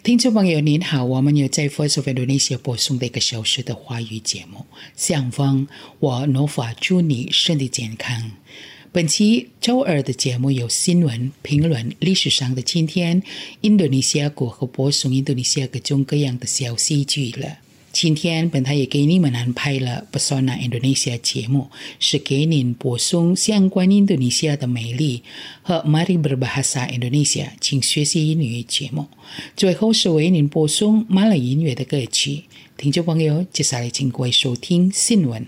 听众朋友您好，我们有在 Voice of Indonesia 播送的1个小时的华语节目。向方，我努法祝你身体健康。本期周二的节目有新闻、评论、历史上的今天、印度尼西亚国和播送印度尼西亚各种各样的小戏剧了。今天本台也给你们安排了 Pesona Indonesia 节目，是给您播送相关印度尼西亚的美丽和 Mari Berbahasa Indonesia 请学习英语节目。最后是为您播送马来音乐的歌曲。听众朋友，接下来请各位收听新闻。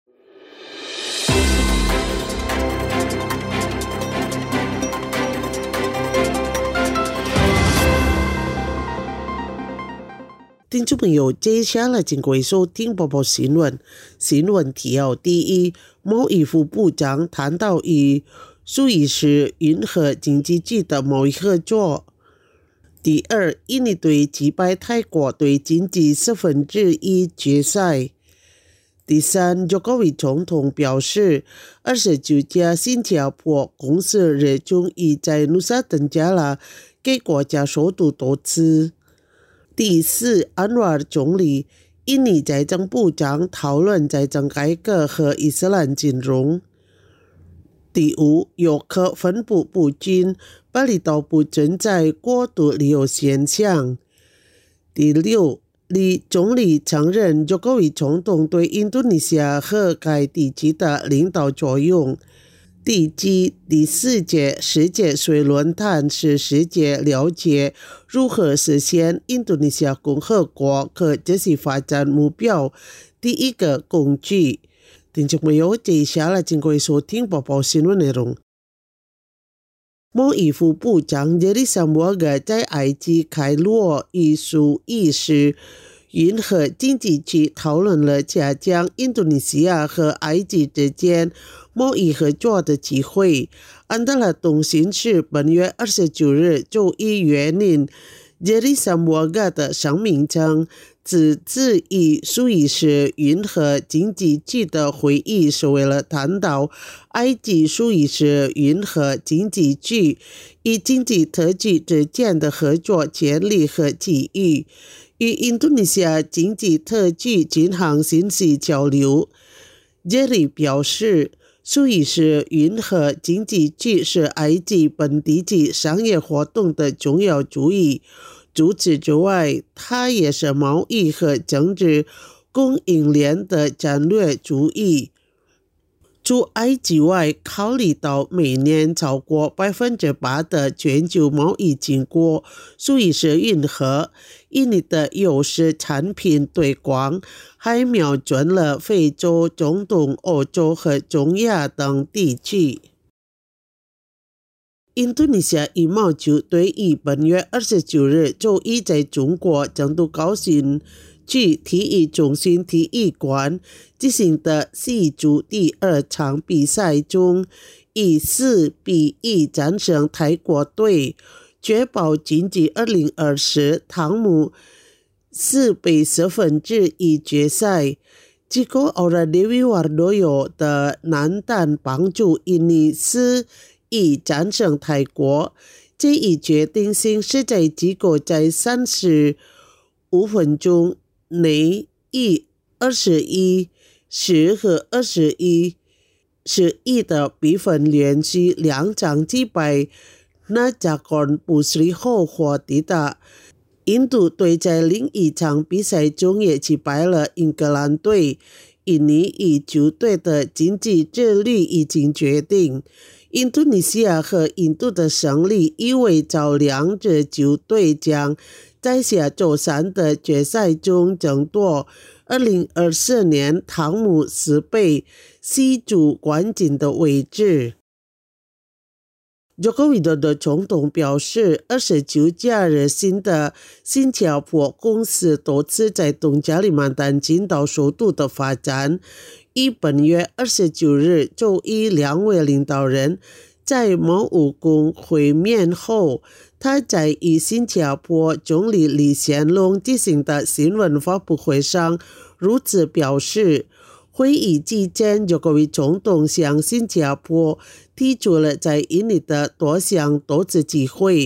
听众朋友，接下来请各位收听播报新闻。新闻提要：第一，贸易副部长谈到与苏伊士运河经济区的贸易合作。第二，印尼队击败泰国队晋级1/4决赛。第三，Jokowi总统表示，29家新加坡公司热衷于在努沙登加拉给国家首都投资。第四，安瓦尔总理、印尼财政部长讨论财政改革和伊斯兰金融。第五，游客分布不均，巴厘岛不存在过度旅游现象。第六，李总理承认Jokowi总统对印度尼西亚和该地区的领导作用。第七，第4届世界水论坛是世界了解如何实现印度尼西亚共和国可持续发展目标第一个工具。听众朋友，接下来请各位收听播报新闻内容。贸易副部长杰里萨摩格在埃及开罗与苏伊士运河经济区讨论了加强印度尼西亚和埃及之间贸易合作的机会。安德拉通讯社本月29日就以援引杰里萨摩格的声明称，此次与苏伊士运河经济区的会议是为了谈到埃及苏伊士运河经济区与经济特区之间的合作潜力和机遇，与印度尼西亚经济特区进行信息交流。杰里表示，苏伊士运河经济区是埃及本地区商业活动的重要主义。除此之外，它也是贸易和政治供应链的战略主义。除埃及外，考虑到每年超过 8% 的全球贸易经过苏伊士运河，印尼的优势产品推广还瞄准了非洲、中东、欧洲和中亚等地区。印度尼西亚羽毛球队于本月29日就已在中国成都高新区体育中心体育馆进行的4组第2场比赛中，以4-1战胜泰国队，确保晋级2020汤姆4/4决赛。Jika Aura Dewi Wardoyo 的男单帮助印尼4-1战胜泰国，这一决定性是在结果在35分钟内以21、10和21、11的比分连续2场击败那加贡布斯利后获得的。印度队在另一场比赛中也击败了英格兰队。印尼与球队的经济之旅已经决定。印度尼西亚和印度的胜利意味着两支球队将在下周3的决赛中争夺2024年汤姆斯杯西组冠军的位置。Jokowi Dodo 总统表示，29家热心的新加坡公司投资在东加里曼丹群岛首都的发展。于本月29日就以2位领导人在某务工会面后，他在与新加坡总理李显龙进行的新闻发布会上如此表示。会议期间，Jokowi总统向新加坡提出了在印尼的多项投资机会，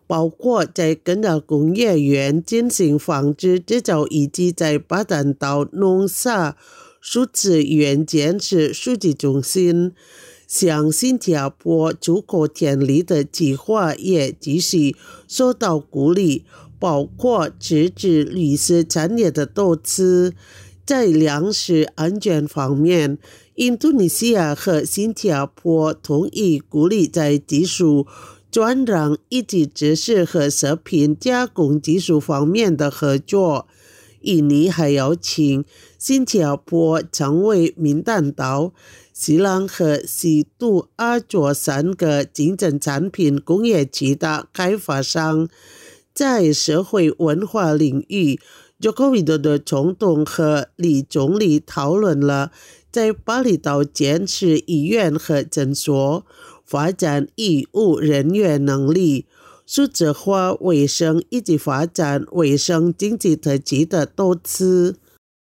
包括在根岛工业园进行纺织制造以及在巴丹岛农业数字园建设数据中心。像新加坡出口田里的计划也继续受到鼓励，包括支持绿色产业的投资。在粮食安全方面，印度尼西亚和新加坡同意鼓励在技术转让以及知识和食品加工技术方面的合作。印尼还邀请新加坡成为民丹岛、西朗和西杜阿佐3个精准产品工业区的开发商。在社会文化领域，Joko Widodo 总统和李总理讨论了在巴厘岛建设医院和诊所，发展医务人员能力，数字化卫生以及发展卫生经济特区的投资。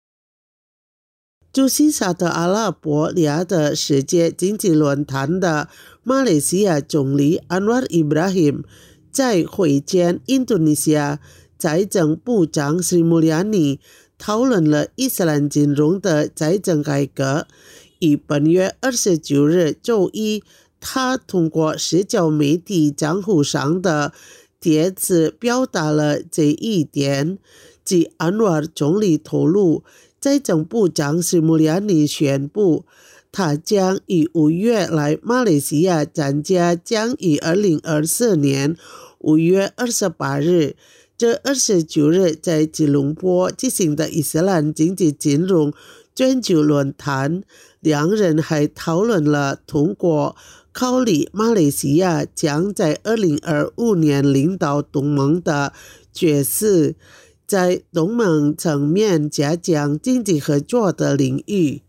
出席沙特阿拉伯利亚的世界经济论坛的马来西亚总理 Anwar Ibrahim 在会见印度尼西亚财政部长 Sri Mulyani， 讨论了伊斯兰金融的财政改革。以本月29日周一，他通过社交媒体账户上的帖子表达了这一点。即安瓦尔总理透露，财政部长斯穆利亚尼宣布，他将于5月来马来西亚参加将于2024年5月28日至29日在吉隆坡进行的伊斯兰经济金融全球论坛。两人还讨论了通过考虑马来西亚将在2025年领导东盟的角色，在东盟层面加强经济合作的领域。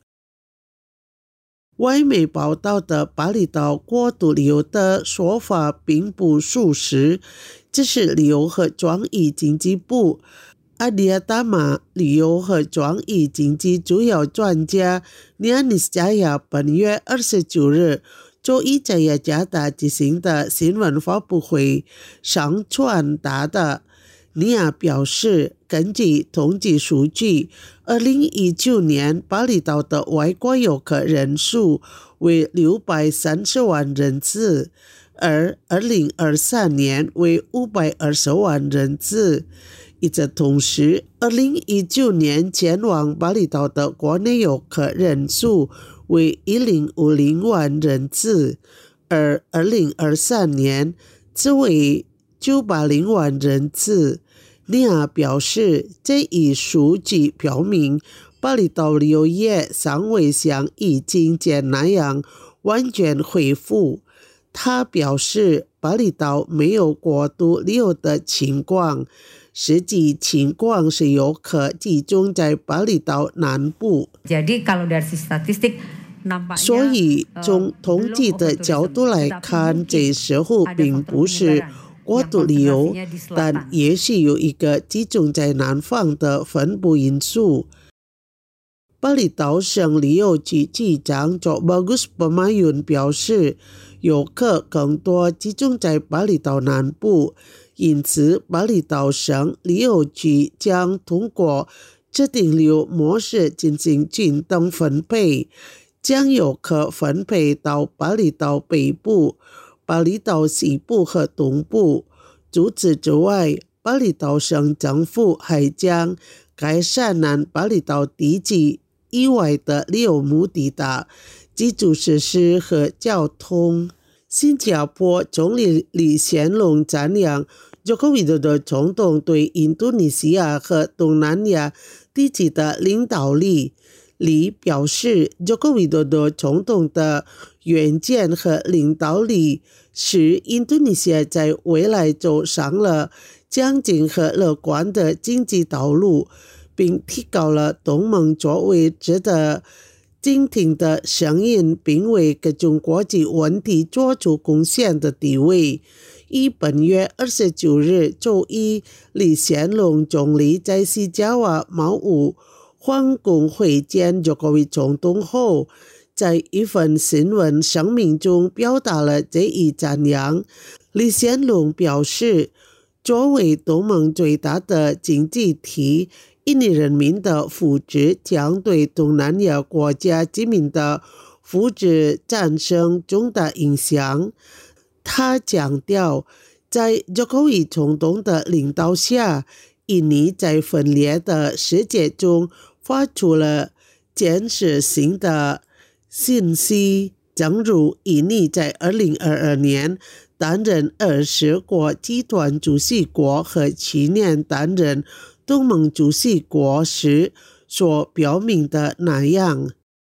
外媒报道的巴厘岛过度旅游的说法并不属实，这是旅游和创意经济部阿迪亚达马旅游和创意经济主要专家尼亚尼斯加亚本月29日周一在雅加达举行的新闻发布会上传达的。尼亚表示，根据统计数据，2019年巴厘岛的外国游客人数为630万人次，而2023年为520万人次。与此同时，2019年前往巴厘岛的国内游客人数为1050万人次，而2023年只为980万人次。尼亚表示，这一数据表明巴厘岛旅游业尚未像疫情前那样完全恢复。他表示，巴厘岛没有过度旅游的情况，实际情况是游客集中在巴厘岛南部。所以从统计的角度来看，这时候并不是过度旅游，但也许有一个集中在南方的分布因素。巴厘岛省旅游局局长 Bagus Pemayun 表示，游客更多集中在巴厘岛南部，因此巴厘岛省旅游局将通过制定旅游模式进行均等分配，将游客分配到巴厘岛北部、巴厘岛西部和东部。除此之外，巴厘岛省政府还将改善南巴厘岛地区以外的旅游目的地、基础设施和交通。新加坡总理李显龙赞扬 Joko Widodo 总统对印度尼西亚和东南亚地区的领导力。李表示 Joko Widodo 总统的远见和领导力使印度尼西亚在未来走上了强劲和乐观的经济道路，并提高了东盟作为值得倾听的声音并为各种国际问题做出贡献的地位。以本月29日周一，李显龙总理在西爪哇茅屋皇宫会见 Jokowi 总统后，在一份新闻声明中表达了这一赞扬。李显龙表示， 作为东盟最大的经济体，印尼人民的福祉将对东南亚国家居民的福祉产生重大影响。他强调，在Jokowi总统的领导下，印尼在分裂的世界中发出了建设性的信息。正如印尼在2022年担任20国集团主席国和去年担任东盟主席国时所表明的那样。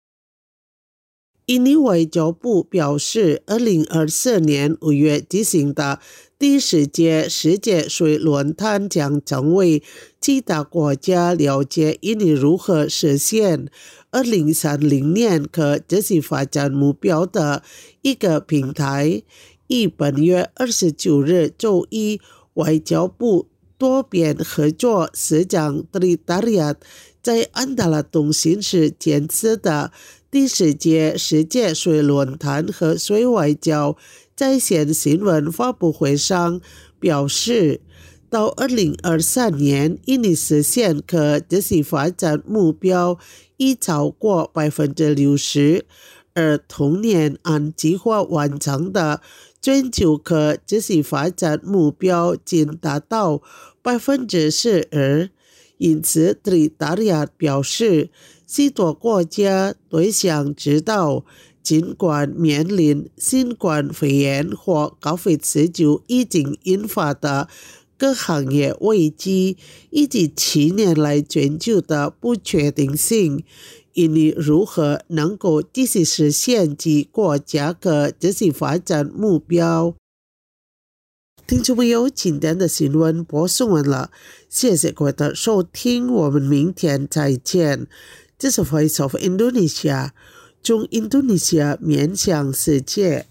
印尼外交部表示，2024年5月举行的第10届世界水论坛将成为其他国家了解印尼如何实现2030年可持续发展目标的一个平台。以本月29日周一，外交部多边合作司长Tri Tariat在安达拉中心市建设的第10届世界水论坛和水外交在线新闻发布会上表示，到2023年，印尼实现可持续发展目标已超过 60%， 而同年按计划完成的全球可持续发展目标仅达到 42%。 因此Tri Tariat表示，许多国家都想知道，尽管面临新冠肺炎或COVID-19已经引发的各行业危机，以及7年来全球的不确定性，印尼如何能够继续实现其国家可持续发展目标。听众朋友，今天的新闻播送完了，谢谢各位的收听，我们明天再见。这是 Voice of Indonesia， 从印度尼西亚面向世界。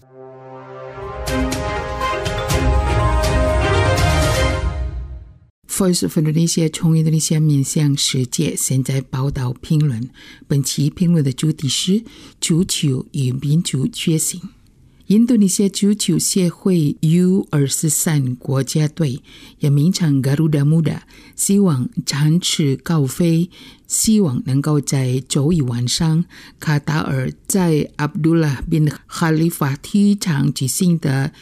Voice of Indonesia 从印度尼西亚面向世界，现在报道评论。本期评论的主题是足球与民主觉醒。印度尼西亚足球协会 U23 国家队也名称 Garuda Muda， 希望展翅高飞，希望能够在周一晚上卡塔尔在 Abdullah bin Khalifa 体育场举行的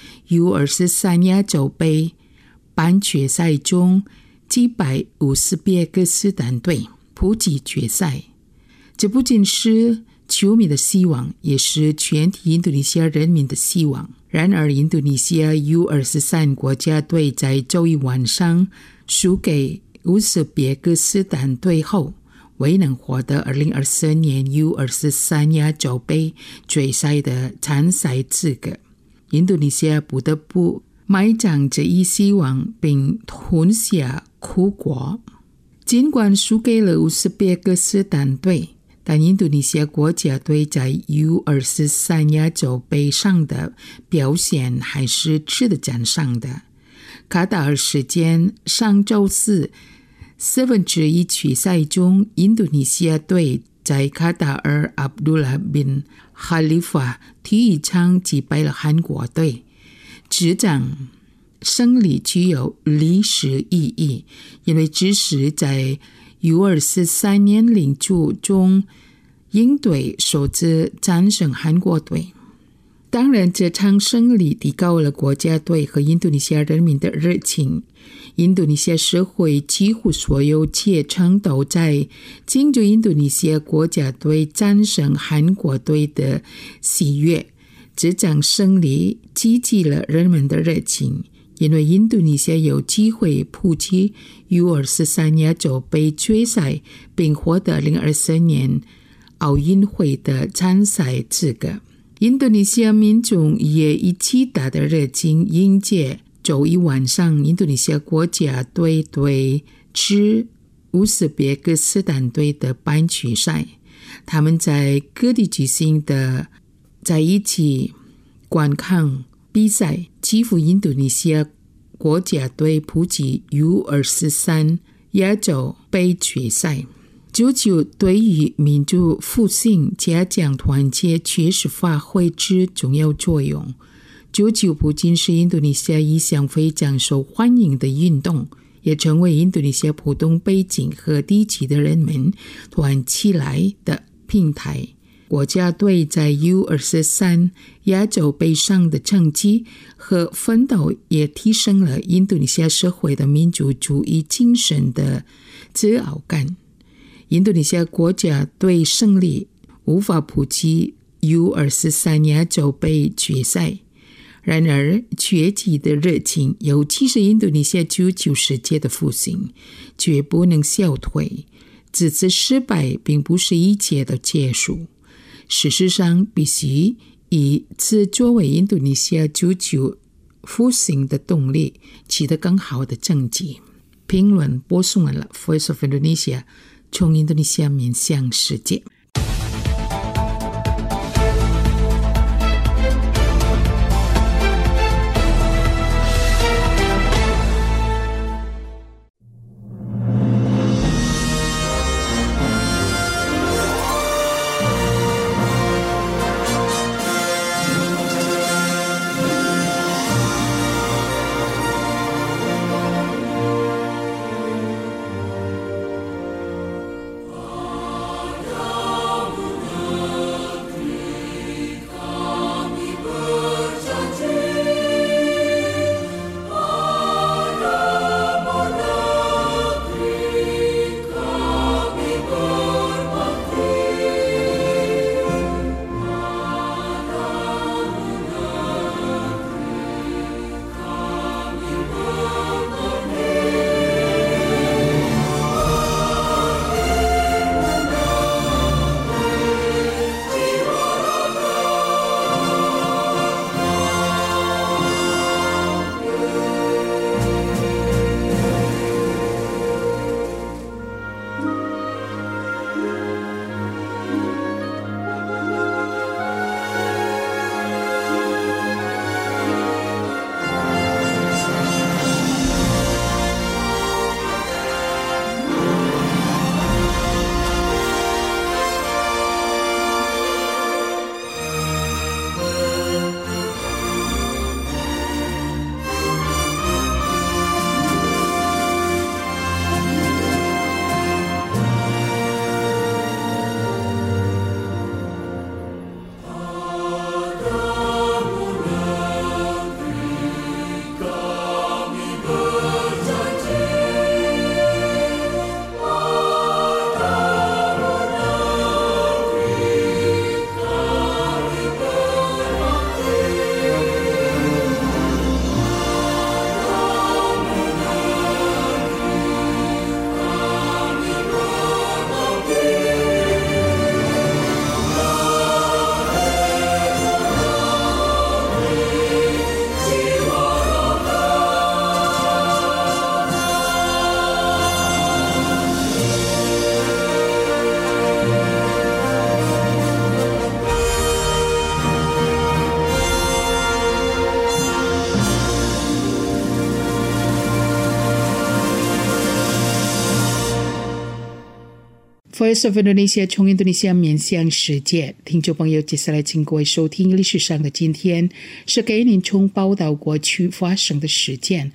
U23 亚洲杯半决赛中击败乌兹别克斯坦队普及决赛。这不仅是球迷的希望，也是全体印度尼西亚人民的希望。然而，印度尼西亚 U23 国家队在周一晚上输给乌兹别克斯坦队后，未能获得2024年 U23 亚洲杯决赛的参赛资格。印度尼西亚不得不埋葬这一希望，并吞下苦果。尽管输给了乌兹别克斯坦队，但印度尼西亚国家队在 U23 亚洲杯上的表现还是值得赞赏的。卡塔尔时间上周四1/4决赛中，印度尼西亚队在卡塔尔 Abdullah bin Khalifa 体育场击败了韩国队。这场胜利具有历史意义，因为这是在U23 年龄组中英队首次战胜韩国队。当然，这场胜利提高了国家队和印度尼西亚人民的热情。印度尼西亚社会几乎所有阶层都在庆祝印度尼西亚国家队战胜韩国队的喜悦。这场胜利激起了人们的热情，因为印度尼西亚有机会普及 U23 亚洲杯决赛，并获得2024年奥运会的参赛资格。印度尼西亚民众也以极大的热情迎接周一晚上印度尼西亚国家队对峙乌兹别克斯坦队的半决赛。他们在各地举行的在一起观看比赛，祈福印度尼西亚国家队普及 U23 亚洲杯决赛。足球对于民族复兴、加强团结确实发挥着重要作用。 足球不仅是印度尼西亚一项非常受欢迎的运动，也成为印度尼西亚普通背景和地区的人们团起来的平台。国家队在 U23 亚洲杯上的成绩和奋斗也提升了印度尼西亚社会的民族主义精神的自豪感。印度尼西亚国家队胜利无法普及 U23 亚洲杯决赛，然而崛起的热情，尤其是印度尼西亚足球世界的复兴，绝不能消退。这次失败并不是一切的结束，事实上必须以此作为印度尼西亚足球复兴的动力，取得更好的成绩。评论播送完了 Voice of Indonesia， 从印度尼西亚面向世界。Voice of Indonesia 从印度尼西亚面向世界，听众朋友，接下来请各位收听历史上的今天，是给您从报道过去发生的事件。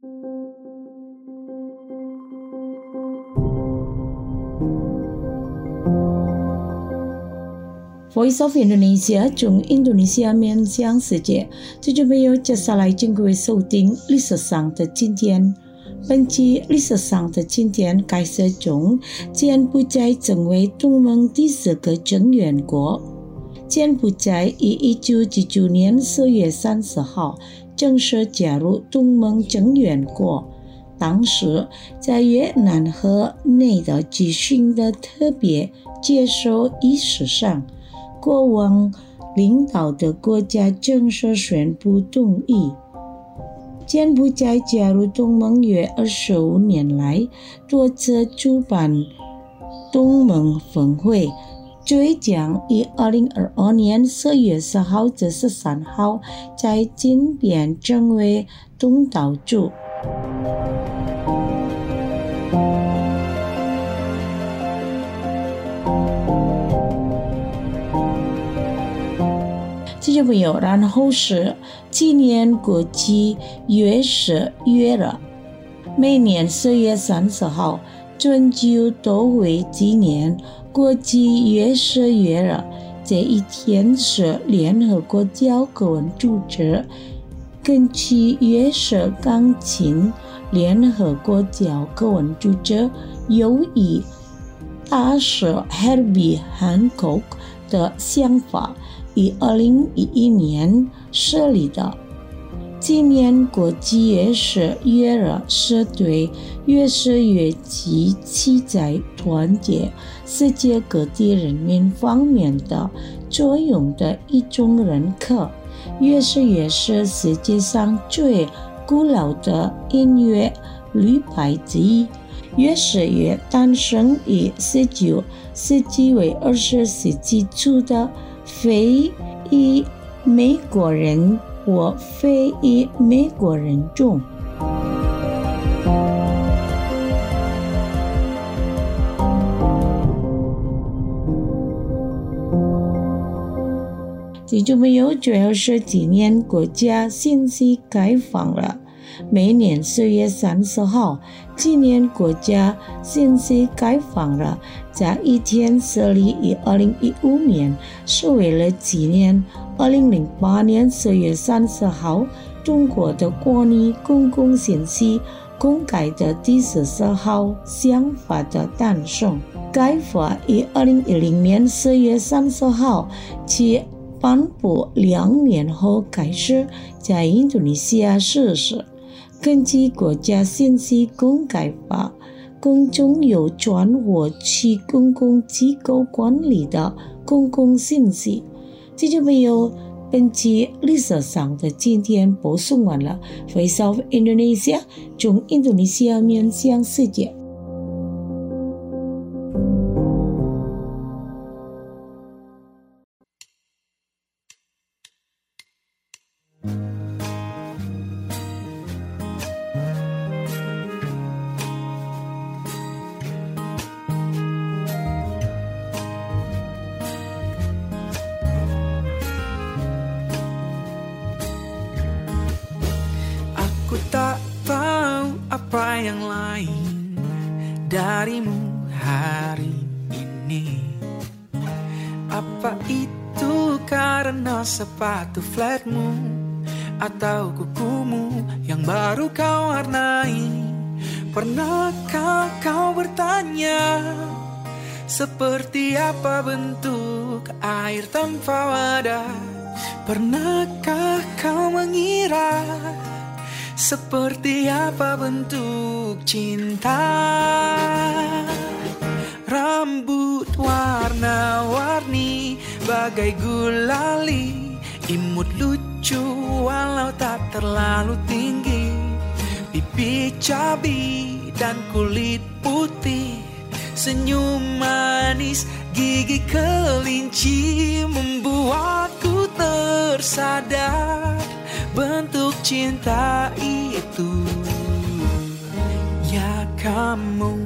Voice of Indonesia 从印度尼西亚面向世界，听众朋友，接下来请各位收听历史上的今天。本期历史上的今天开始中，柬埔寨成为东盟第4个成员国。柬埔寨于1999年4月30号正式加入东盟成员国。当时在越南河内的举行的特别接受仪式上，国王领导的国家正式宣布同意。柬埔寨加入东盟约25年来，多次主办东盟峰会，最将于2022年4月10号至13号在金边成为东道主。听众就没有，然后是纪念国际月食月了。每年4月30号，全球都会纪念国际月食月了。这一天是联合国教科文组织根据月食钢琴联合国教科文组织由于大使 Herbie Hancock 的想法，于2011年设立的。纪念国际月食月了是对月食月及其在团结世界各地人民方面的作用的一种认可。月食月是世界上最古老的音乐律派之一。月食月诞生于19世纪为20世纪初的非裔美国人或非裔美国人中。听众朋友，最后是纪念国家信息开放了。每年4月30号，纪念国家信息开放了。这一天设立于2015年，是为了纪念2008年4月30号中国的关于公共信息公开的第14号宪法的诞生。该法于2010年4月30号其颁布2年后开始在印度尼西亚实施。根据国家信息公开法，公众有权获取公共机构管理的公共信息。这就没有本期历史上的今天播送完了。Voice of Indonesia 从印度尼西亚面向世界。 Aku tak tahu apa yang lain darimu hari ini. Apa itu karena sepatu flatmu atau kukumu yang baru kau warnai? Pernahkah kau bertanya seperti apa bentuk air tanpa wadah? Pernahkah kau mengira seperti apa bentuk cinta? Rambut warna-warni bagai gulali, imut lucu walau tak terlalu tinggi, pipi cabi dan kulit putih, senyum manis gigi kelinci membuatku tersadar bentuk cinta itu. Ya kamu,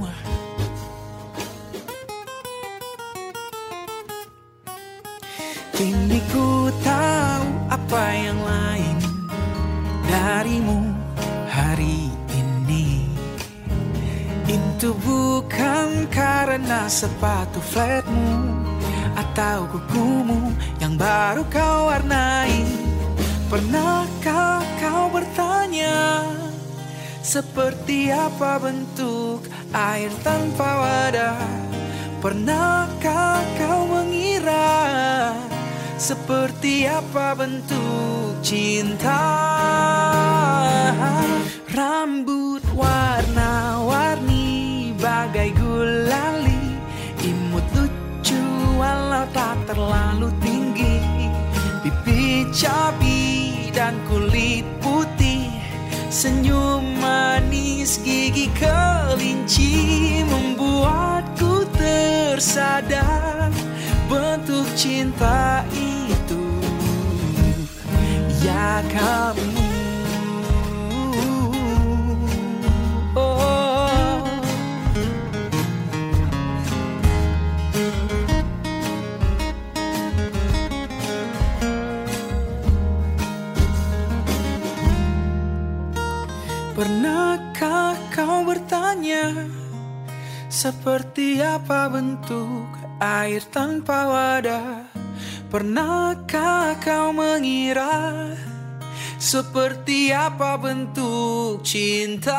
kini ku tahu apa yang lain darimu hari ini. Itu bukan karena sepatu flatmu atau kukumu yang baru kau warnai. Pernahkah kau bertanya seperti apa bentuk air tanpa wadah? Pernahkah kau mengira seperti apa bentuk cinta? Rambut warna-warni bagai gulali, imut lucu walau tak terlalu tinggi, pipi cabi dan kulit putih, senyum manis gigi kelinci membuatku tersadar bentuk cinta itu. Ya kamu, Seperti apa bentuk air tanpa wadah? Pernahkah kau mengira seperti apa bentuk cinta?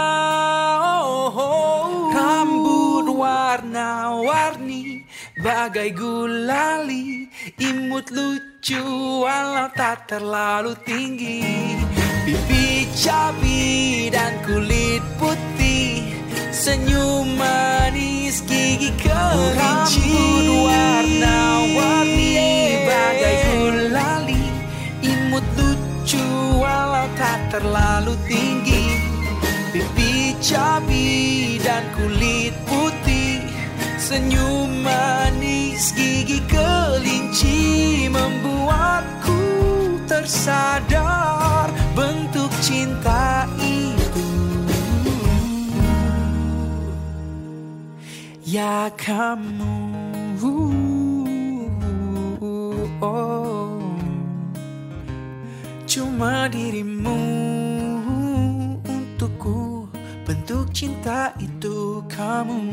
Rambut warna-warni bagai gulali, imut lucu walau tak terlalu tinggi, pipi cabi dan kulit putih, senyum manis gigi kelinci. Rambut warna-warni bagai gulali, imut lucu walau tak terlalu tinggi, pipi cabi dan kulit putih, senyum manis gigi kelinci, membuatku tersadar bentuk cinta itu. Ya kamu, cuma dirimu untukku, bentuk cinta itu kamu.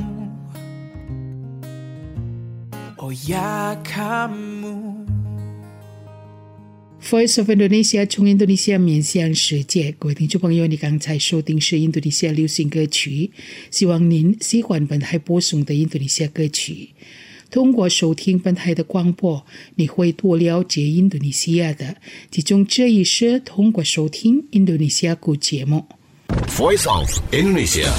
Oh ya kamu。 Voice of Indonesia 从印度尼西亚面向世界，各位听众朋友，你刚才收听是印度尼西亚流行歌曲，希望您喜欢本台播送的印度尼西亚歌曲。通过收听本台的广播，你会多了解印度尼西亚的，其中这一是通过收听印度尼西亚歌节目。 Voice of Indonesia。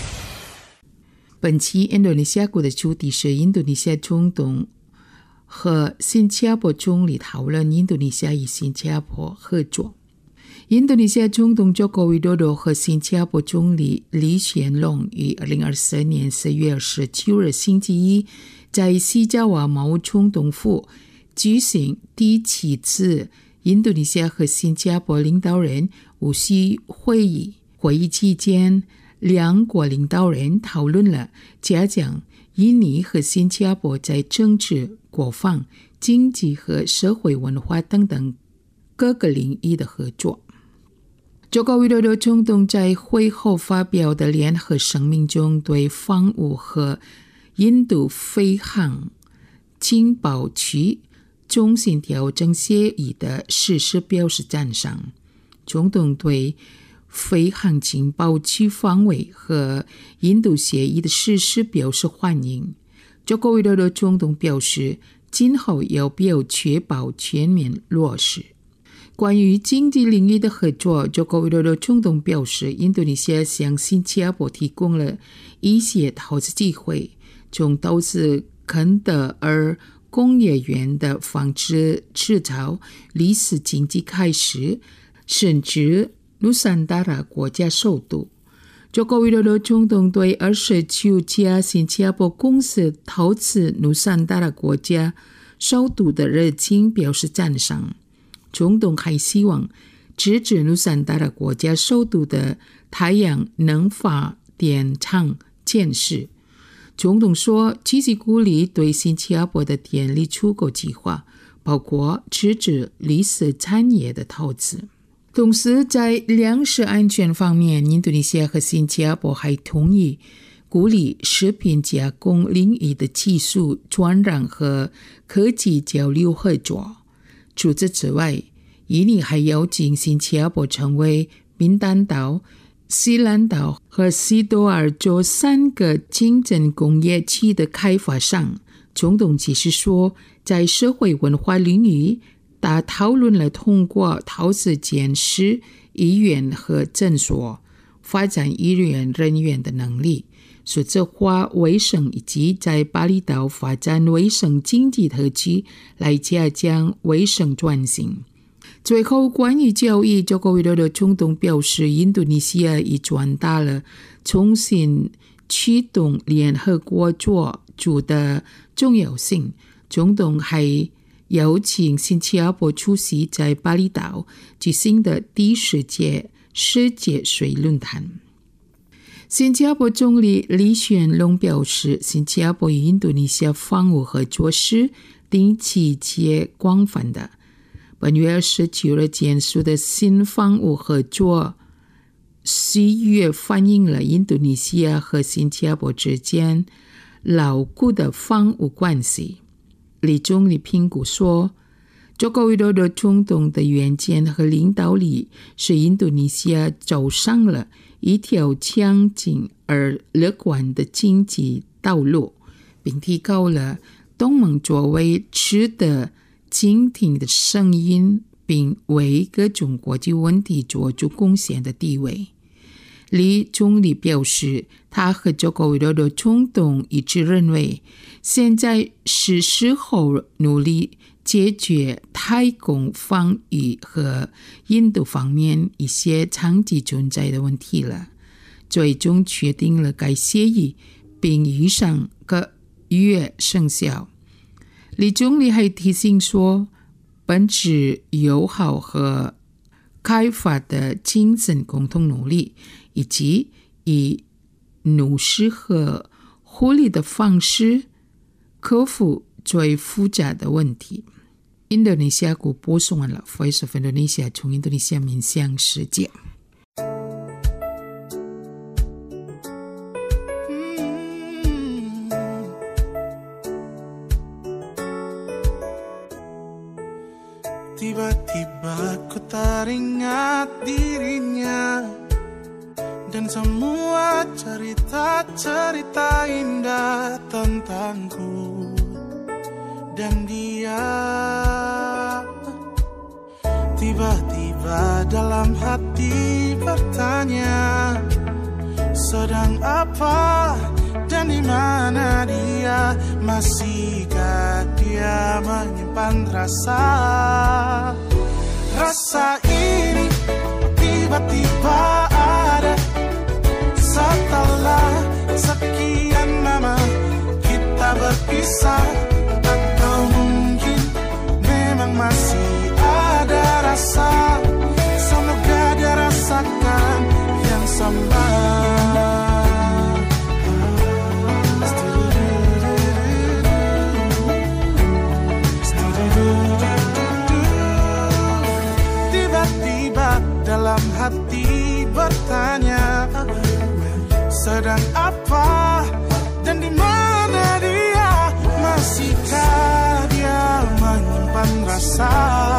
本期印度尼西亚歌的主题是印度尼西亚总统和新加坡总理讨论印度尼西亚与新加坡合作。印度尼西亚总统佐科维多多和新加坡总理李显龙于2024年4月29日星期一在西爪哇毛总统府举行第7次印度尼西亚和新加坡领导人务实会议。会议期间，两国领导人讨论了加强印尼和新加坡在政治、国防、经济和社会文化等等各个领域的合作。佐科维多多总统在会后发表的联合声明中，对防务和印度飞航情报区中心调整协议的实施表示赞赏。总统对飞航情报区防卫和印度协议的实施表示欢迎。佐科维多多总统表示，今后要必要确保全面落实。关于经济领域的合作，佐科维多多总统表示，印度尼西亚向新加坡提供了一些投资机会，从投资肯德尔工业园的纺织制造、历史经济开始，甚至努桑达拉国家首都。佐科维多多总统对29家新加坡公司投资努桑达拉国家首都的热情表示赞赏。总统还希望支持努桑达拉国家首都的太阳能发电厂建设。总统说，积极鼓励对新加坡的电力出口计划，包括支持绿色产业的投资。同时，在粮食安全方面，印度尼西亚和新加坡还同意鼓励食品加工领域的技术传染和科技交流合作。除此之外，印尼还邀请新加坡成为宾丹岛、西兰岛和西多尔州3个竞争工业区的开发商。总统解释说，在社会文化领域，他讨论了通过投资建设医院和诊所，发展医院人员的能力，数字化卫生以及在巴厘岛发展卫生经济特区来加强卫生转型。最后，关于教育，佐科维多多总统表示，印度尼西亚已转达了重新驱动联合国作主的重要性。总统还邀请新加坡出席在巴厘岛举行的第10届世界水论坛。新加坡总理李显龙表示，新加坡与印度尼西亚防务合作是定期且广泛的。本月29日结束的新防务合作 11月反映了印度尼西亚和新加坡之间牢固的防务关系。李总理评估说，Joko Widodo冲动的远见和领导力使印度尼西亚走上了一条强劲而乐观的经济道路，并提高了东盟作为值得倾听的声音，并为各种国际问题做出贡献的地位。李总理表示，他和Joko Widodo冲动一致认为，现在是时候努力解决太空防御和印度方面一些长期存在的问题了，最终确定了该协议，并于上个月生效。李总理还提醒说，本着友好和开发的精神共同努力，以及以努实和互利的方式克服最复杂的问题。印度尼西亚国播送完了 Voice of Indonesia 从印度尼西亚面向世界。 Tiba-tiba ku teringat dirinya dan semua cerita-cerita indah tentangku dan dia. Tiba-tiba dalam hati bertanya, sedang apa dan di mana dia? Masihkah dia menyimpan rasa? Rasa ini tiba-tiba ada setelah sekian lama kita berpisah. Atau mungkin memang masih ada rasa, semoga dia rasakan yang sama. Dalam hati bertanya, sedang apa dan di mana dia? Masihkah dia menyimpan rasa?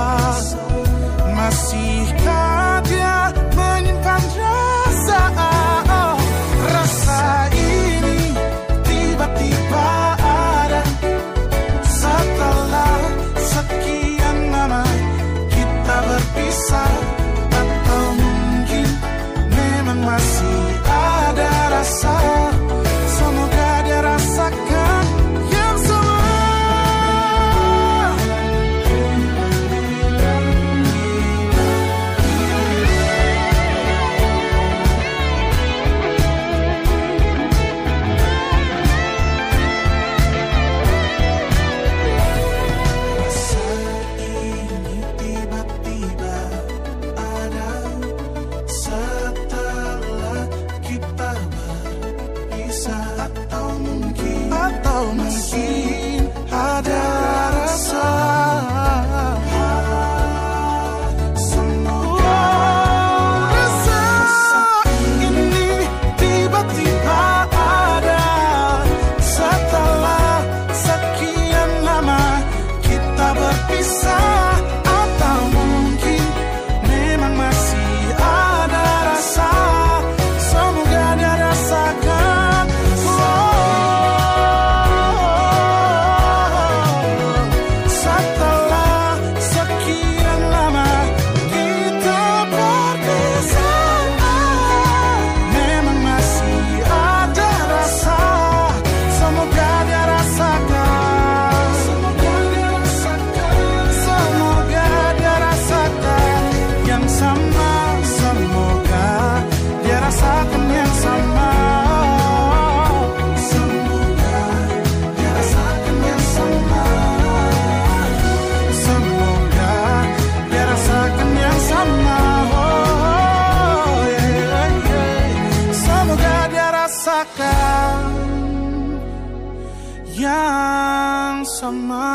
Masihkah dia menyimpan rasa? Rasa ini tiba-tiba ada setelah sekian lama kita berpisah. Masih ada rasa, semoga dia rasakan yang sama. Rasa ini tiba-tiba ada setelah kita berpisah. Atau mungkin ada rasa, semua rasa ini tiba-tiba ada setelah sekian lama kita berpisah. Atau mungkin memang masih ada rasa, semoga dia rasakan. Setelah sekian lama kita berpisah, memang masih ada rasa, semoga dia rasakan. Semoga dia rasakan yang sama, semoga dia rasakan yang sama. Semoga dia rasakan yang sama. Semoga dia rasakan yang sama. Oh, yeah, yeah. Semoga dia rasakan yang sama.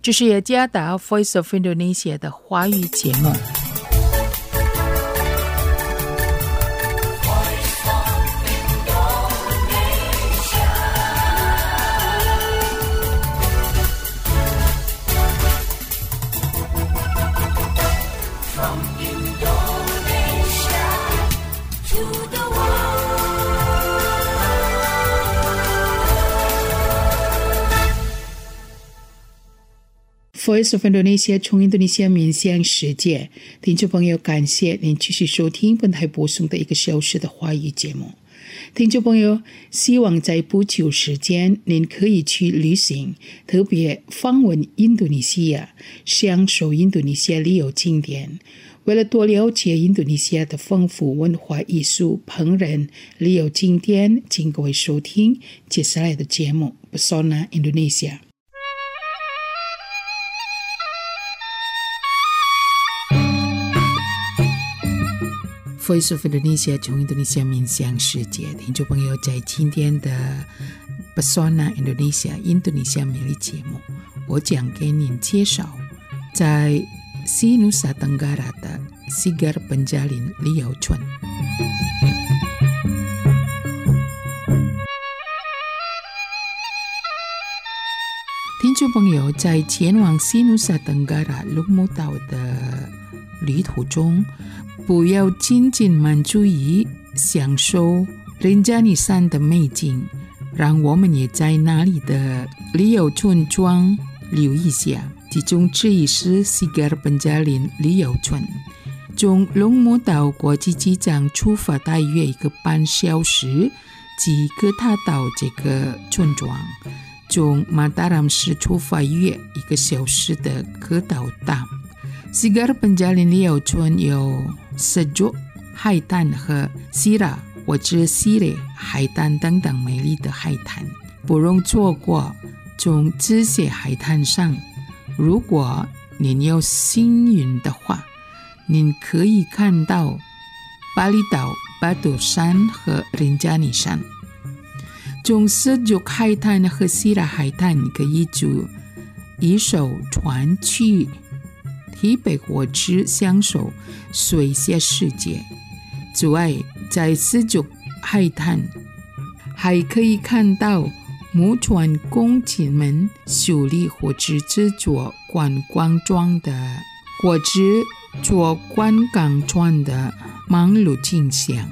这是雅加达 Voice of Indonesia 的华语节目。Voice of Indonesia 从印度尼西亚面向世界，听众朋友，感谢您继续收听本台播送的1个小时的华语节目。听众朋友，希望在不久时间您可以去旅行，特别访问印度尼西亚，享受印度尼西亚旅游景点。为了多了解印度尼西亚的丰富文化艺术、烹饪、旅游景点，请各位收听接下来的节目 Pesona Indonesia。Voice of Indonesia 从印度尼西亚面向世界，听众朋友，在今天的 Pesona Indonesia 印度尼西亚美丽节目，我将给您介绍在西努萨登嘎拉的西格尔本加林旅游村。听众朋友，在前往西努萨登嘎拉鹿木岛的旅途中，不要仅仅满足于享受仁加尼山的美景，让我们也在那里的旅游村庄留一下。其中之一是西格尔本加林旅游村，从龙目岛国际机场出发大约1个半小时，即可达到这个村庄。从马达拉姆市出发约1个小时的可到达。西格尔本加林旅游村有Sejuk海滩和西拉或者西雷海滩等等美丽的海滩，不容错过。从这些海滩上，如果您有幸运的话，您可以看到巴厘岛、巴朵山和仁加尼山。从Sejuk海滩和西拉海滩可以坐一艘船去提北或者享受水下世界。此外，在Sejuk海滩还可以看到木船工人们修理或者制作观光船的忙碌景象。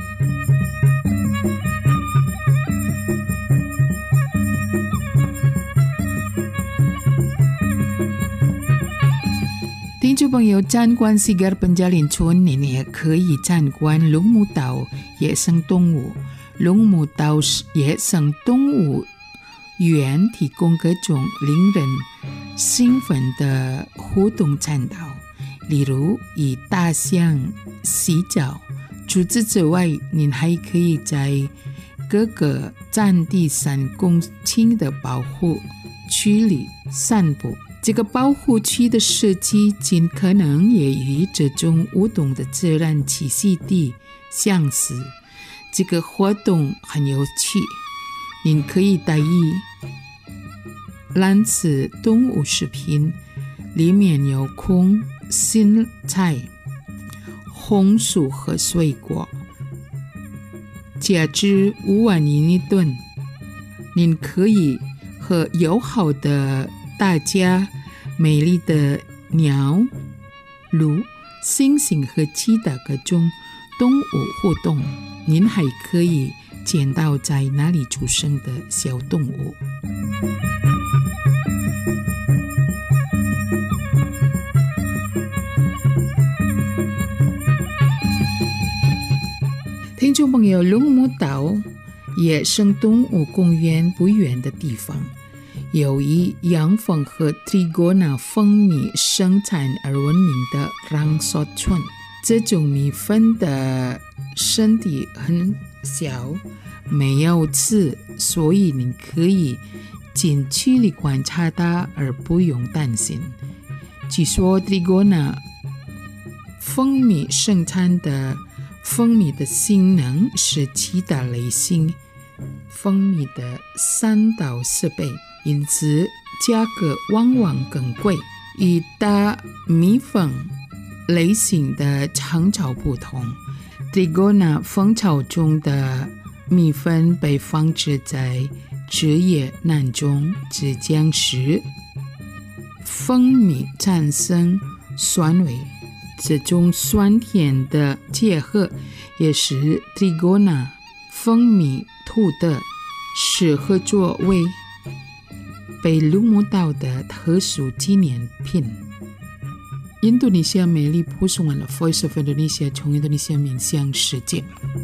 听众朋友，参观西格尔本加林村，您也可以参观龙目岛野生动物。龙目岛野生动物园提供各种令人兴奋的活动参导，例如以大象洗澡。除此之外，您还可以在各个占地3公顷的保护区里散步。这个保护区的设计尽可能也与这种活动的自然栖息地相似。这个活动很有趣，您可以带一篮子动物食品，里面有空心菜、红薯和水果，价值5万元一顿。您可以和友好的大家、美丽的鸟、鹿、猩猩和其他各种动物互动。您还可以见到在那里出生的小动物。听众朋友，龙目岛野生动物公园不远的地方，有以养蜂和Trigona蜂蜜生产而闻名的Rangsot村。这种蜜蜂的身体很小，没有刺，所以你可以近距离观察它而不用担心。据说 Trigona 蜂蜜生产的蜂蜜的性能是其他类型蜂蜜的3到4倍，因此价格往往更贵。与大米粉类型的长草不同， Trigona 蜂巢中的米粉被放置在枝叶囊中制浆时，蜂蜜产生酸味，这种酸甜的结合也是 Trigona 蜂蜜土的适合作为被录木到的特殊纪念品。印度尼西亚美丽播送完了 Voice of Indonesia 从印度尼西亚面向世界。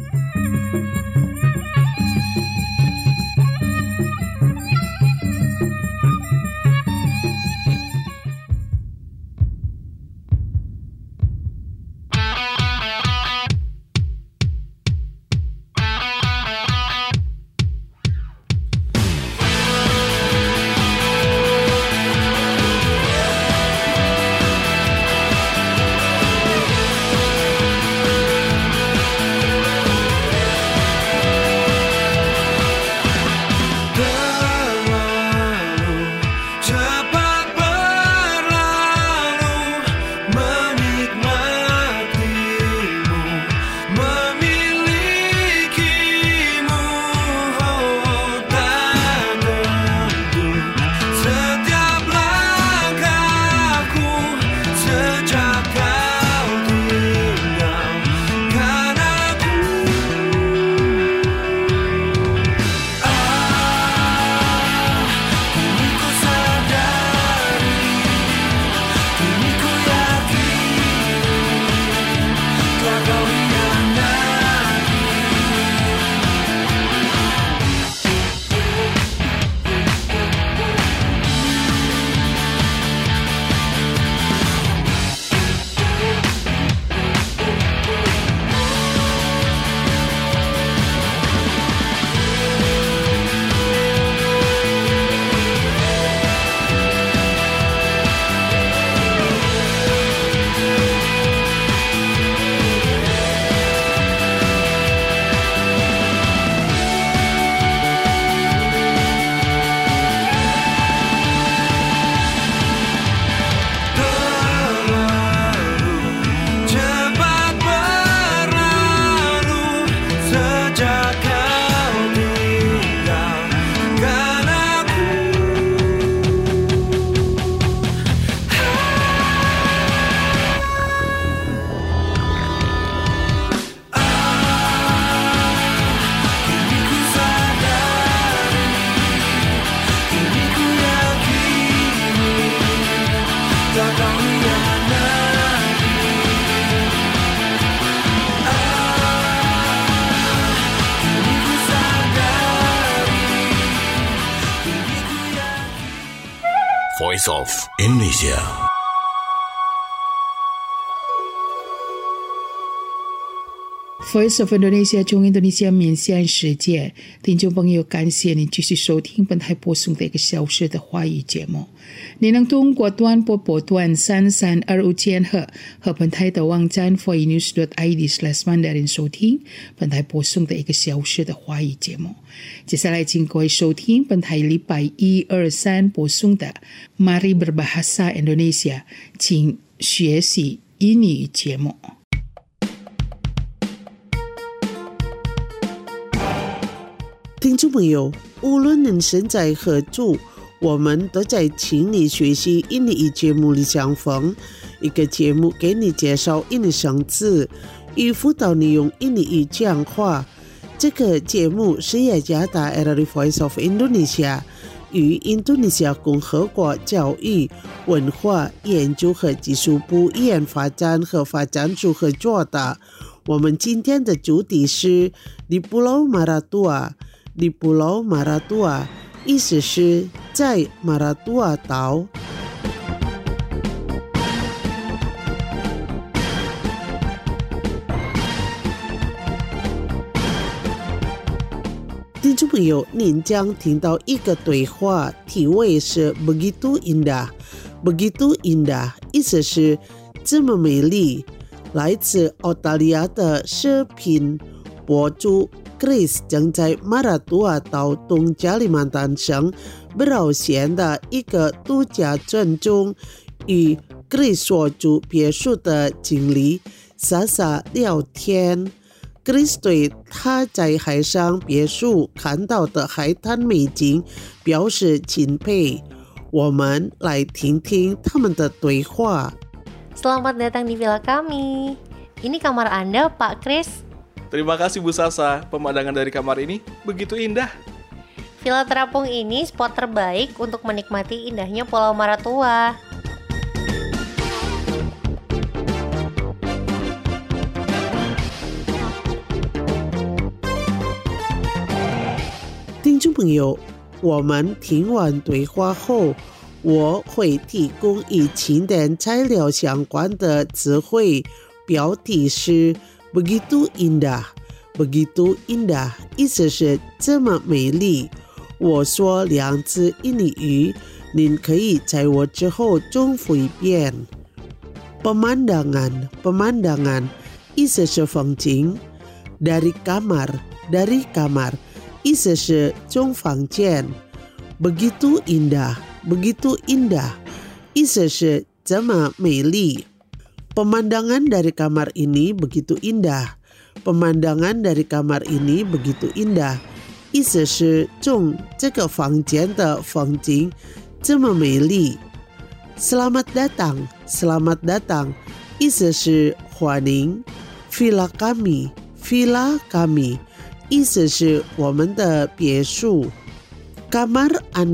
Voice of Indonesia. Voice of Indonesia 从印度尼西亚面向世界，听众朋友，感谢您继续收听本台播送的1个小时的华语节目。你能通过短波波段3325千赫和本台的网站 voanews.id/mandarin 收听本台播送的1个小时的华语节目。接下来请各位收听本台礼拜1、2、3播送的 Mari Berbahasa Indonesia， 请学习英语节目。 听众朋友，无论您身在何处，我们都在请你学习印尼语节目里相逢，一个节目给你介绍印尼生字，与辅导你用印尼语讲话。这个节目是雅加达 RRI Voice of Indonesia 与印度尼西亚共和国教育、文化研究和技术部研发展和发展处合作的。我们今天的主题是 Di Pulau Maratua。Di Pulau Maratua 意思是在马拉杜瓦岛。听众朋友，您将听到一个对话，题目是 Begitu Indah。Begitu Indah 意思是这么美丽。来自澳大利亚的视频博主Chris 正在马拉杜瓦岛东加里曼丹省不扰闲的一个度假村中，与格里索族别墅的经理傻傻聊天。Chris 对他在海上别墅看到的海滩美景表示钦佩。我们来听听他们的对话。 Selamat datang di villa kami. Ini kamar Anda, Pak Chris. Terima kasih Bu Sasa, pemandangan dari kamar ini begitu indah. Villa terapung ini spot terbaik untuk menikmati indahnya Pulau Maratua. 听众朋友，我们听完对话后，我会提供与庆典材料相关的词汇，标题是 begitu indah。begitu indah 意思是这么美丽。我说两次印尼语，您可以在我之后重复一遍。pemandangan 意思是风景。dari kamar 意思是从房间。begitu indah 意思是这么美丽。pemandangan dari kamar ini begitu indah 意思是从这个房间的风景这么美丽。Selamat datang 意思是欢迎。villa kami 意思是我们的别墅。kamar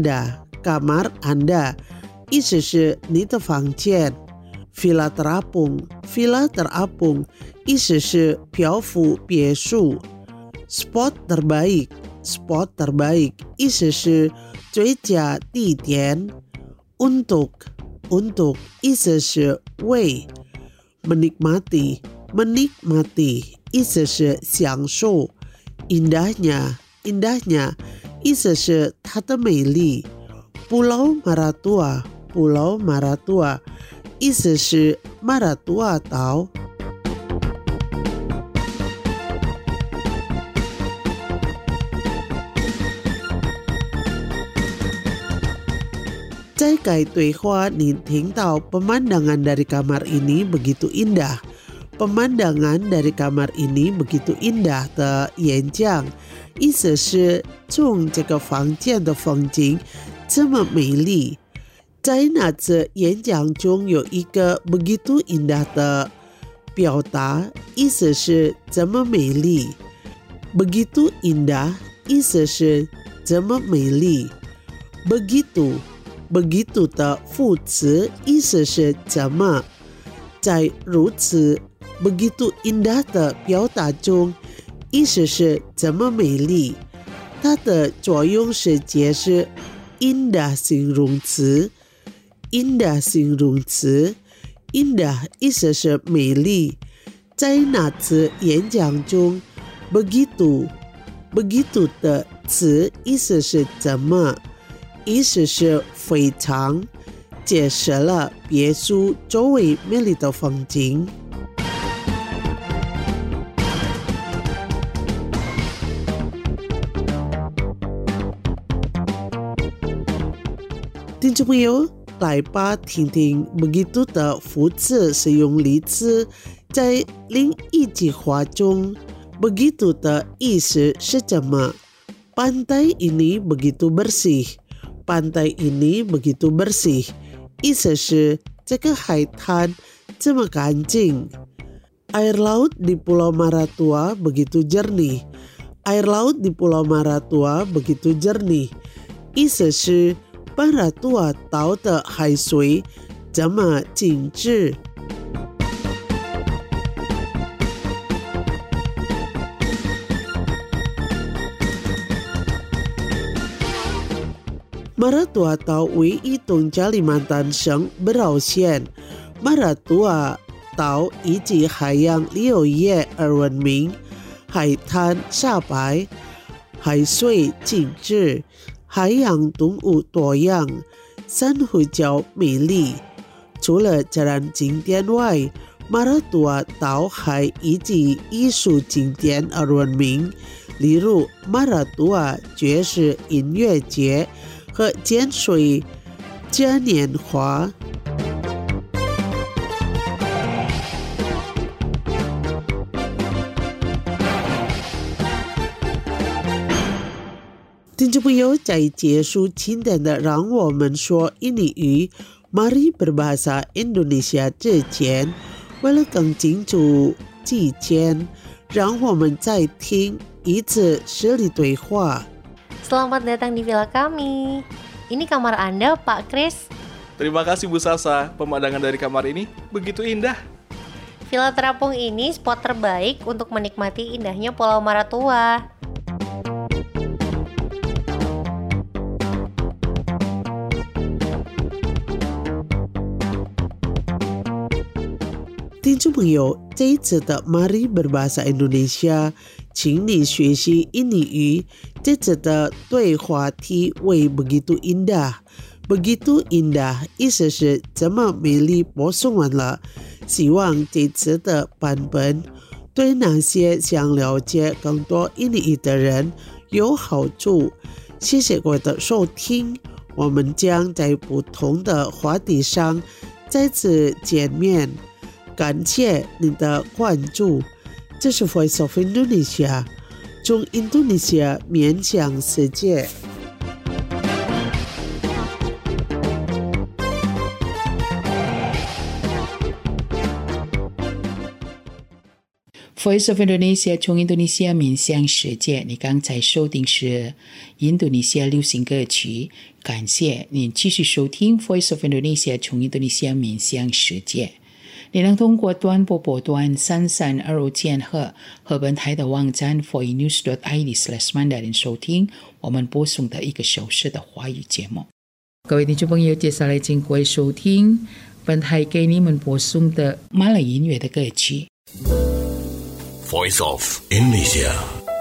anda 意思是你的房间。villa terapung 意思是漂浮别墅。spot terbaik 意思是最佳地点。untuk 意思是为。menikmati 意思是享受。indahnya 意思是它的美丽。Pulau Maratua 意思是马拉多瓦岛。在该对话，您听到 pemandangan dari kamar ini begitu indah。pemandangan dari kamar ini begitu indah 的演讲，意思是从这个房间的风景这么美丽。在那次演讲中有一个 begitu indah 的表达，意思是这么美丽。begitu indah 意思是这么美丽。begitu 的副词意思是怎么。在如此 begitu indah 的表达中，意思是这么美丽。它的作用是解释 indah 形容词。indah 意思是美丽。在那次演讲中 begitu 的词意思是怎么，意思是非常，解释了别墅周围美丽的风景。听众朋友，来吧，听听 begitu 的副词使用例子。在另一句话中 begitu 的意思是怎么。pantai ini begitu bersih 意思是这个海滩这么干净。air laut di Pulau Maratua begitu jernih 意思是马拉多瓦岛的海水这么精致。马拉多瓦岛位于东加里曼丹省北绕线，马拉多瓦岛以及海洋旅游业而闻名，海滩沙白，海水精致，海洋动物多样，珊瑚礁美丽。除了自然景点外，马拉多瓦岛还以及艺术景点而闻名，例如马拉多瓦爵士音乐节和碱水嘉年华。听众朋友，在结束今天的让我们说印尼语 Mari berbahasa Indonesia 之前，为了更清楚之前，让我们再听一次实例对话。 Selamat datang di villa kami. Ini kamar Anda, Pak Kris. Terima kasih Bu Sasa, pemandangan dari kamar ini begitu indah. Villa terapung ini spot terbaik untuk menikmati indahnya Pulau Maratua. "听众朋友，这一次的 Mari berbahasa Indonesia， 请你学习印尼语。这次的对话题为 begitu indah。begitu indah 意思是这么美丽，播送完了。希望这次的版本对那些想了解更多印尼语的人有好处。谢谢各位的收听，我们将在不同的话题上再次见面。感谢您的关注，这是 Voice of Indonesia， 从印度尼西亚面向世界。 Voice of Indonesia 从印度尼西亚面向世界，你刚才收听是印度尼西亚流行歌曲，感谢您继续收听 Voice of Indonesia 从印度尼西亚面向世界。你能通过端播波段332键和本台的网站 voinews.id/mandarin 收听我们播送的1个小时的华语节目。各位听众朋友，接下来请各位收听本台给你们播送的马来音乐的歌曲。 Voice of Indonesia.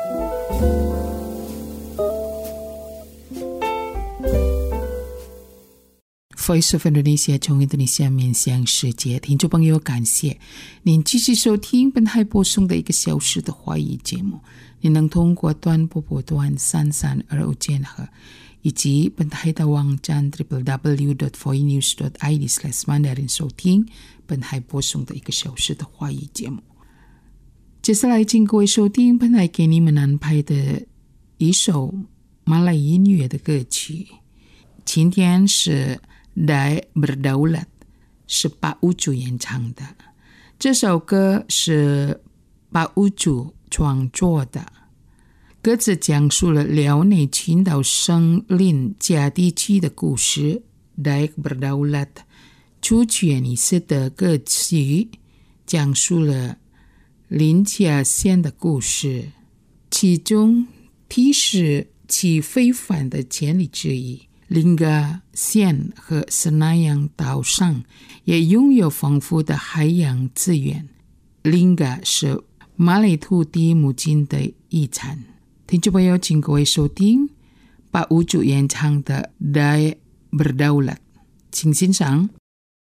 Voice of Indonesia 从印度尼西亚面向世界，听众朋友，感谢您继续收听本台播送的1个小时的华语节目。您能通过端播波段332键和以及本台的网站 www.voinews.id/mandarin 收听本台播送的1个小时的华语节目。接下来请各位收听本台给你们安排的一首马来音乐的歌曲，今天是 Dayak Berdaulat， 是巴乌族演唱的。这首歌是巴乌族创作的，歌词讲述了辽内群岛生林嘉地区的故事。Dayak Berdaulat 主权意识的歌曲讲述了林嘉县的故事，其中提示其非凡的潜力之一。林嘉县和Senayan岛上也拥有丰富的海洋资源。林嘉是马来土地母亲的遗产。听众朋友，请各位收听巴乌族演唱的 Dayak Berdaulat， 请欣赏。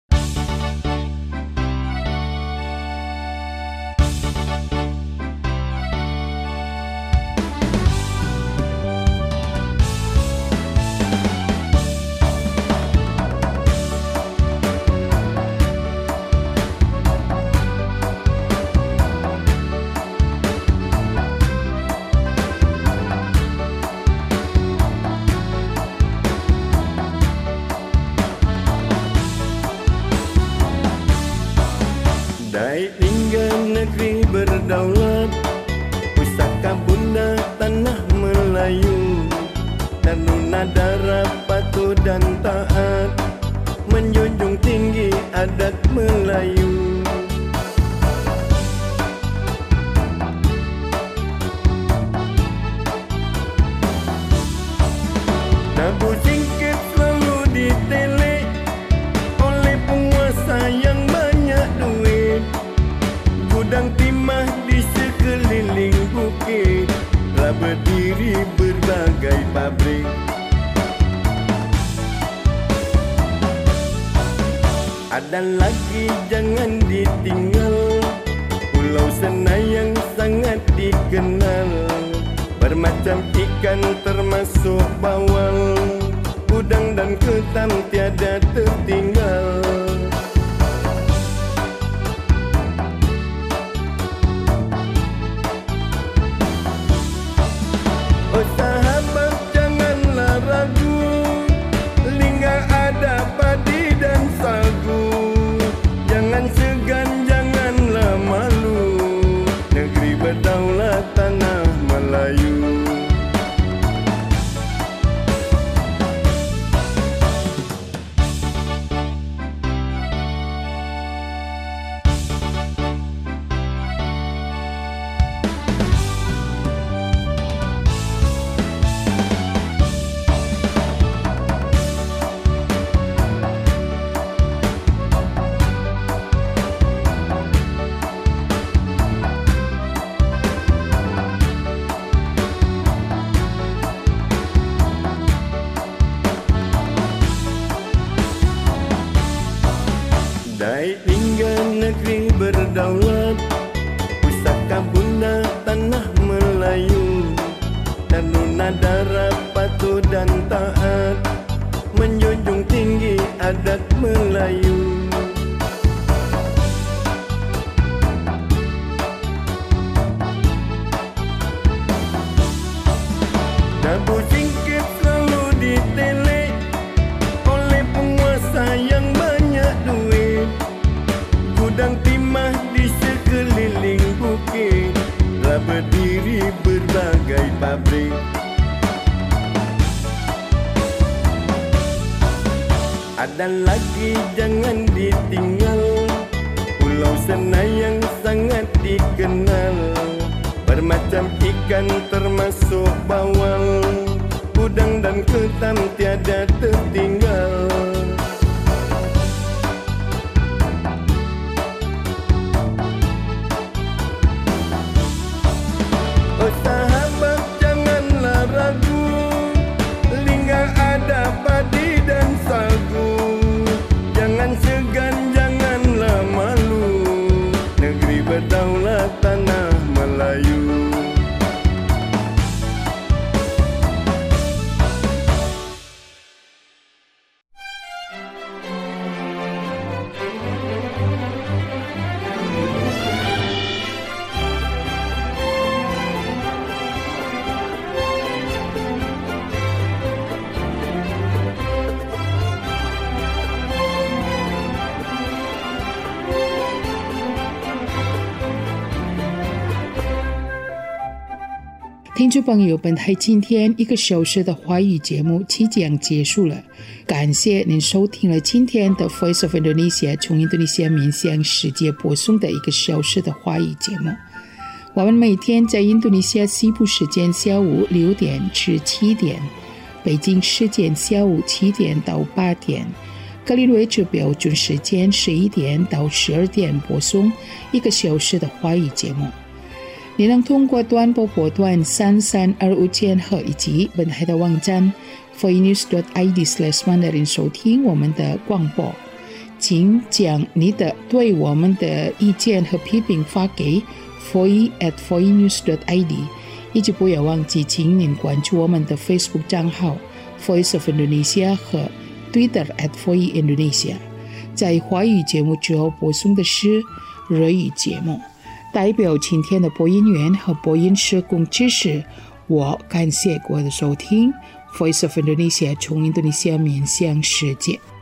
Dayak hingga negeri berdaulat, pusaka bunda tanah Melayu, taruna darah patuh dan taat, menjunjung tinggi adat Melayu. Nabu singkit selalu ditelek oleh penguasa yang banyak duit. Gudang timah di sekeliling bukit telah berdiri berbagai pabrik. Ada lagi jangan ditinggal, Pulau Senayan sangat dikenal. Bermacam ikan termasuk bawal, Udang dan ketam tiada tertinggal. Oh sahabat janganlah ragu, lingga ada padi dan sagu. Jangan segan, janganlah malu, negeri berdaulat tanah Melayu. Dai hingga negeri berdaulat, pusaka bunda tanah Melayu. Taruna darah patuh dan taat, menjunjung tinggi adat Melayu. Tabu singkit selalu ditelek oleh penguasa yang banyak duit. Gudang timah di sekeliling bukit, telah berdiri berbagai pabrik. Ada lagi jangan ditinggal, Pulau Senayang sangat dikenal. Bermacam ikan termasuk bawal, udang dan ketam tiada tertinggal. Oh sahabat janganlah ragu, lingga ada padi dan sagu. Jangan segan, janganlah malu, negeri berdaulat tanah Melayu. 听众朋友，本台今天1个小时的华语节目即将结束了，感谢您收听了今天的 Voice of Indonesia 从印度尼西亚面向世界播送的1个小时的华语节目。我们每天在印度尼西亚西部时间下午6点至7点，北京时间下午7点到8点，格林威治标准时间11点到12点播送1个小时的华语节目。你能通过短波波段3325千赫以及本台的网站 foinews.id/mandarin 收听我们的广播。请将你的对我们的意见和批评发给 foi@foinews.id， 以及不要忘记请您关注我们的 Facebook 账号 Voice of Indonesia 和 Twitter@foiindonesia。在华语节目之后播送的是日语节目。代表今天的播音员和播音社工知识，我感谢各位的收听。Voice of Indonesia 从印度尼西亚面向世界。